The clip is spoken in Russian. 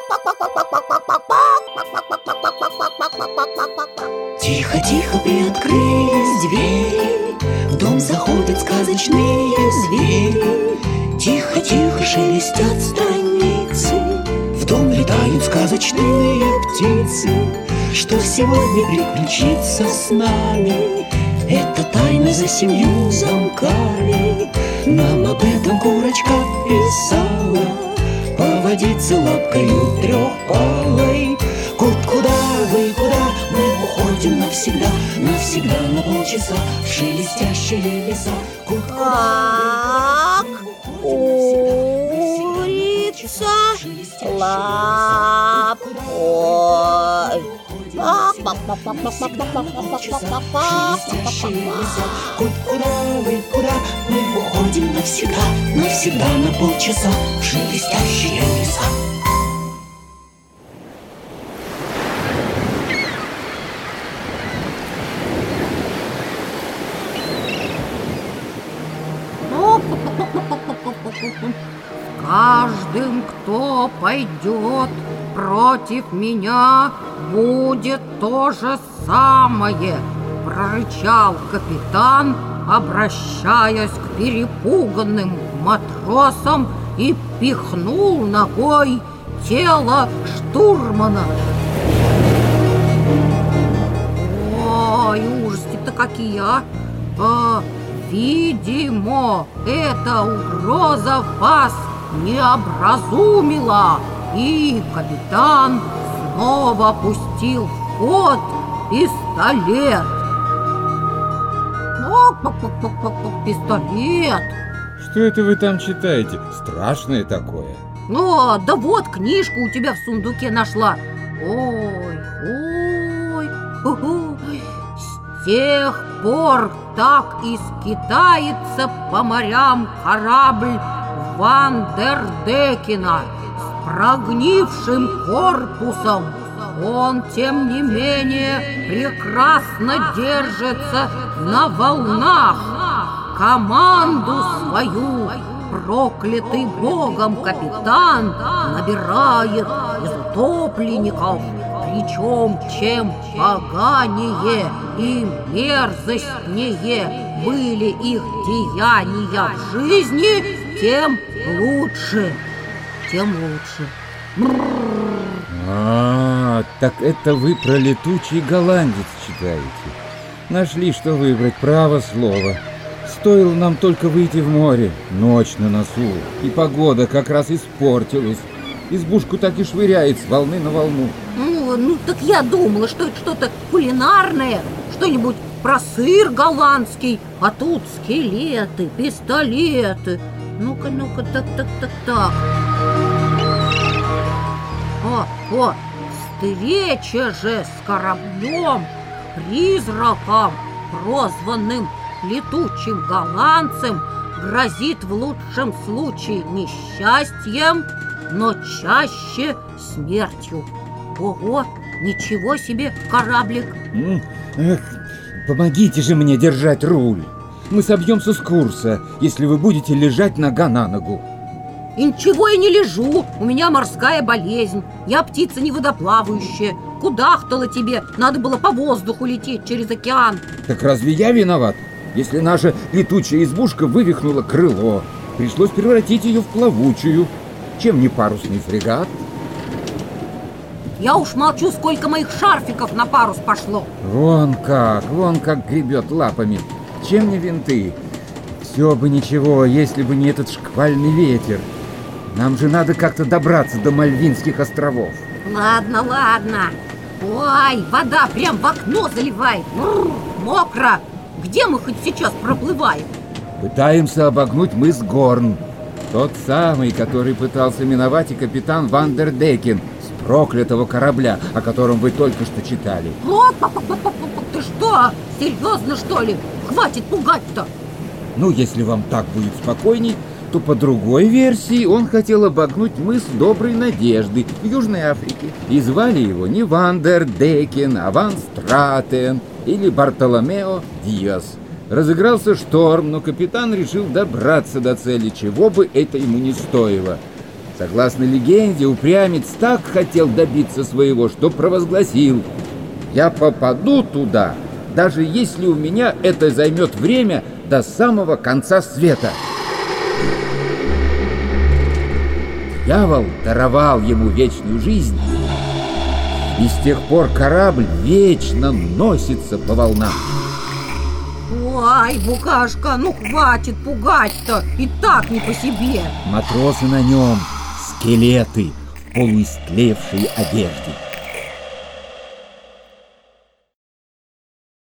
Тихо-тихо приоткрылись двери, в дом заходят сказочные звери. Тихо-тихо шелестят страницы, в дом летают сказочные птицы. Что сегодня приключится с нами, это тайна за 7 замками. Нам об этом курочка писала, поводиться лапкою трехпалой. Куда вы, куда мы уходим навсегда, навсегда на полчаса в шелестящие леса. Так, курица лапой. Куда вы, куда мы уходим навсегда, навсегда на полчаса в шелестящие леса. Каждым, кто пойдет против меня, будет то же самое, прорычал капитан, обращаясь к перепуганным матросам, и пихнул ногой тело штурмана. Ой, ужасы-то какие, а! Видимо, эта угроза вас не образумила, и капитан снова пустил в ход пистолет. Пистолет! Что это вы там читаете? Страшное такое. Да вот книжку у тебя в сундуке нашла. Ой, с тех пор так и скитается по морям корабль Вандердекена с прогнившим корпусом. Он, тем не менее, прекрасно держится на волнах. Команду свою проклятый богом капитан набирает из утопленников. Причем, чем поганее и мерзостнее были их деяния в жизни, тем лучше. Так это вы про летучий голландец читаете. Нашли, что выбрать, право слово. Стоило нам только выйти в море, ночь на носу, и погода как раз испортилась. Избушку так и швыряет с волны на волну. Ну так я думала, что это что-то кулинарное, что-нибудь про сыр голландский, а тут скелеты, пистолеты. Ну-ка, так. О, встреча же с кораблем, призраком, прозванным летучим голландцем, грозит в лучшем случае несчастьем, но чаще смертью. Ого, ничего себе кораблик! Помогите же мне держать руль. Мы собьемся с курса, если вы будете лежать нога на ногу. И ничего я не лежу, у меня морская болезнь. Я птица неводоплавающая. Кудахтала тебе, надо было по воздуху лететь через океан. Так разве я виноват, если наша летучая избушка вывихнула крыло? Пришлось превратить ее в плавучую. Чем не парусный фрегат? Я уж молчу, сколько моих шарфиков на парус пошло. Вон как гребет лапами. Чем не винты? Все бы ничего, если бы не этот шквальный ветер. Нам же надо как-то добраться до Мальвинских островов. Ладно. Ой, вода прям в окно заливает. Мокро. Где мы хоть сейчас проплываем? Пытаемся обогнуть мыс Горн. Тот самый, который пытался миновать и капитан Вандердекен с проклятого корабля, о котором вы только что читали. Ты что, серьезно, что ли? Хватит пугать-то. Ну, если вам так будет спокойней, то по другой версии он хотел обогнуть мыс Доброй Надежды в Южной Африке. И звали его не Вандердекен, а Ван Стратен или Бартоломео Диас. Разыгрался шторм, но капитан решил добраться до цели, чего бы это ему не стоило. Согласно легенде, упрямец так хотел добиться своего, что провозгласил: «Я попаду туда, даже если у меня это займет время до самого конца света». Дьявол даровал ему вечную жизнь, и с тех пор корабль вечно носится по волнам. Ой, Букашка, ну хватит пугать-то, и так не по себе. Матросы на нем — скелеты в полуистлевшей одежде.